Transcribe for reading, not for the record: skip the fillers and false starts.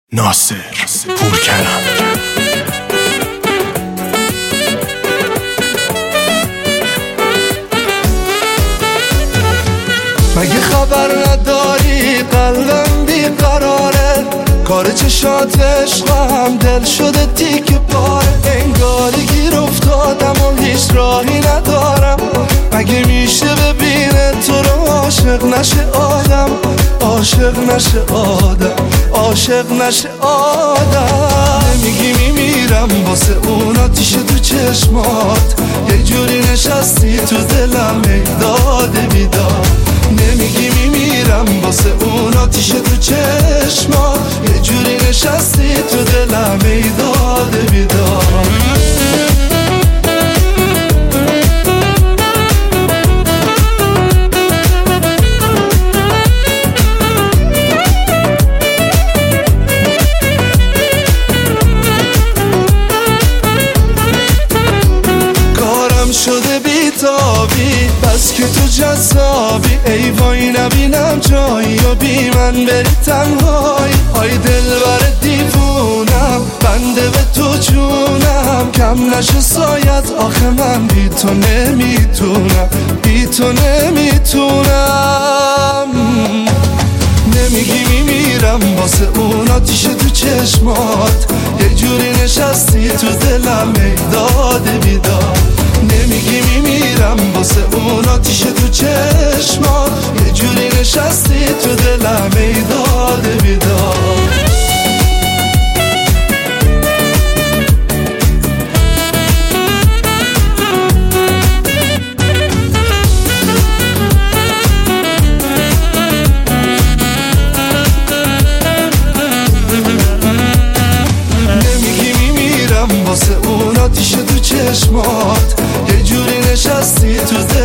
ناصر پورکرم. مگه خبر نداری قلبم بیقراره، کار چشات عشقم دل شده تیک پاره، انگاری گیر افتادم و هیچ راهی ندارم. مگه میشه ببینه تو رو عاشق نشه آدم، عاشق نشه آدم، عاشق نشه آدم. نمیگی میمیرم واسه اون آتیش تو چشمات، یه جوری نشستی تو دلم ای داده بیدار. نمیگی میمیرم واسه اون آتیش تو چشمات، یه جوری نشستی تو دلم ای داده بیدار. شده بیتابی بس که تو جذابی، ای وای نبینم جایی و بی من بری تنهایی. آی دلبر دیوونم بنده به تو جونم، کم نشه سایت آخه من بی تو نمیتونم، بی تو نمیتونم. نمیگی میمیرم واسه اون آتیش تو چشمات، یه جوری نشستی تو دلم ای داده بیدار. نمیگی میمیرم واسه اون آتیش تو چشمات، یه جوری نشستی تو دلم ای داده بیدار. واسه اون آتیش تو چشمات، یه جوری نشستی تو